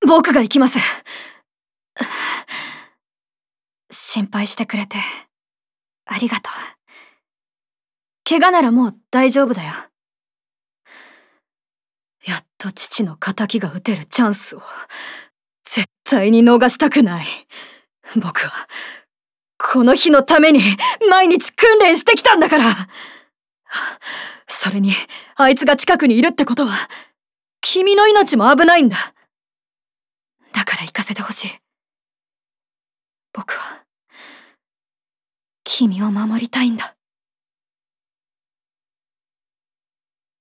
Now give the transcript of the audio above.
僕が行きます。心配してくれてありがとう。怪我ならもう大丈夫だよ。やっと父の仇が討てるチャンスを絶対に逃したくない。僕はこの日のために毎日訓練してきたんだから。それにあいつが近くにいるってことは君の命も危ないんだ。だから行かせてほしい。僕は君を守りたいんだ。